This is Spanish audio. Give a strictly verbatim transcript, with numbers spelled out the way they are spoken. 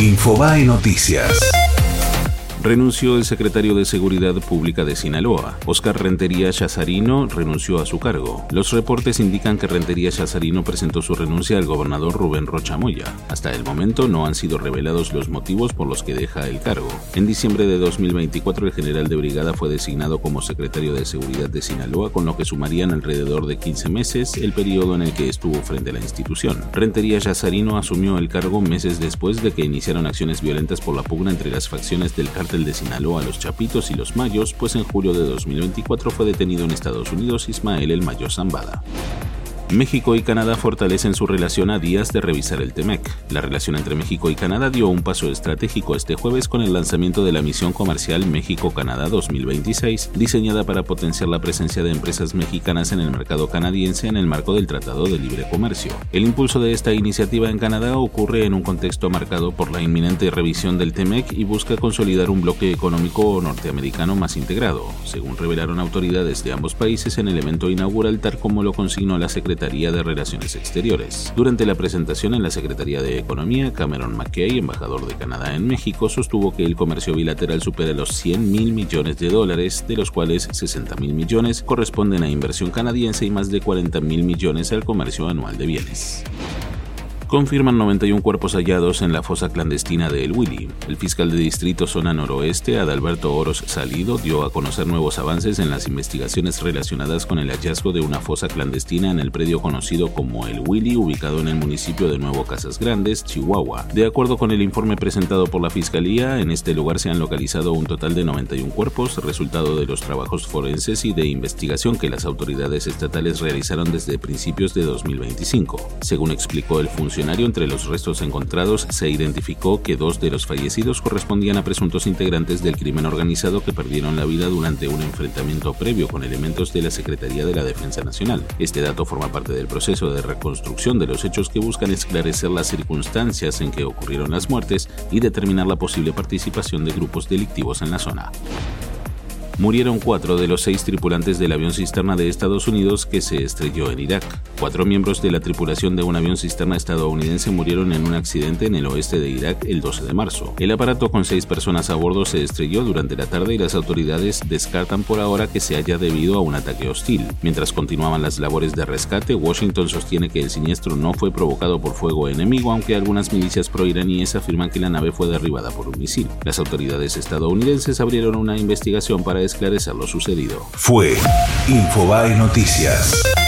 Infobae Noticias. Renunció el secretario de Seguridad Pública de Sinaloa. Óscar Rentería Yazarino renunció a su cargo. Los reportes indican que Rentería Yazarino presentó su renuncia al gobernador Rubén Rocha Moya. Hasta el momento no han sido revelados los motivos por los que deja el cargo. En diciembre de dos mil veinticuatro, el general de brigada fue designado como secretario de Seguridad de Sinaloa, con lo que sumarían alrededor de quince meses el periodo en el que estuvo frente a la institución. Rentería Yazarino asumió el cargo meses después de que iniciaron acciones violentas por la pugna entre las facciones del cártel de Sinaloa, los Chapitos y los Mayos, pues en julio de dos mil veinticuatro fue detenido en Estados Unidos Ismael el Mayo Zambada. México y Canadá fortalecen su relación a días de revisar el TEMEC. La relación entre México y Canadá dio un paso estratégico este jueves con el lanzamiento de la misión comercial México-Canadá dos mil veintiséis, diseñada para potenciar la presencia de empresas mexicanas en el mercado canadiense en el marco del Tratado de Libre Comercio. El impulso de esta iniciativa en Canadá ocurre en un contexto marcado por la inminente revisión del TEMEC y busca consolidar un bloque económico norteamericano más integrado, según revelaron autoridades de ambos países en el evento inaugural, tal como lo consignó la Secretaría de Relaciones Exteriores. Durante la presentación en la Secretaría de Economía, Cameron McKay, embajador de Canadá en México, sostuvo que el comercio bilateral supera los cien mil millones de dólares, de los cuales sesenta mil millones corresponden a inversión canadiense y más de cuarenta mil millones al comercio anual de bienes. Confirman noventa y uno cuerpos hallados en la fosa clandestina de El Willy. El fiscal de distrito zona noroeste, Adalberto Oros Salido, dio a conocer nuevos avances en las investigaciones relacionadas con el hallazgo de una fosa clandestina en el predio conocido como El Willy, ubicado en el municipio de Nuevo Casas Grandes, Chihuahua. De acuerdo con el informe presentado por la fiscalía, en este lugar se han localizado un total de noventa y uno cuerpos, resultado de los trabajos forenses y de investigación que las autoridades estatales realizaron desde principios de dos mil veinticinco. Según explicó el funcionario, entre los restos encontrados se identificó que dos de los fallecidos correspondían a presuntos integrantes del crimen organizado que perdieron la vida durante un enfrentamiento previo con elementos de la Secretaría de la Defensa Nacional. Este dato forma parte del proceso de reconstrucción de los hechos que buscan esclarecer las circunstancias en que ocurrieron las muertes y determinar la posible participación de grupos delictivos en la zona. Murieron cuatro de los seis tripulantes del avión cisterna de Estados Unidos que se estrelló en Irak. Cuatro miembros de la tripulación de un avión cisterna estadounidense murieron en un accidente en el oeste de Irak el doce de marzo. El aparato con seis personas a bordo se estrelló durante la tarde y las autoridades descartan por ahora que se haya debido a un ataque hostil. Mientras continuaban las labores de rescate, Washington sostiene que el siniestro no fue provocado por fuego enemigo, aunque algunas milicias proiraníes afirman que la nave fue derribada por un misil. Las autoridades estadounidenses abrieron una investigación para esclarecer lo sucedido. Fue Infobae Noticias.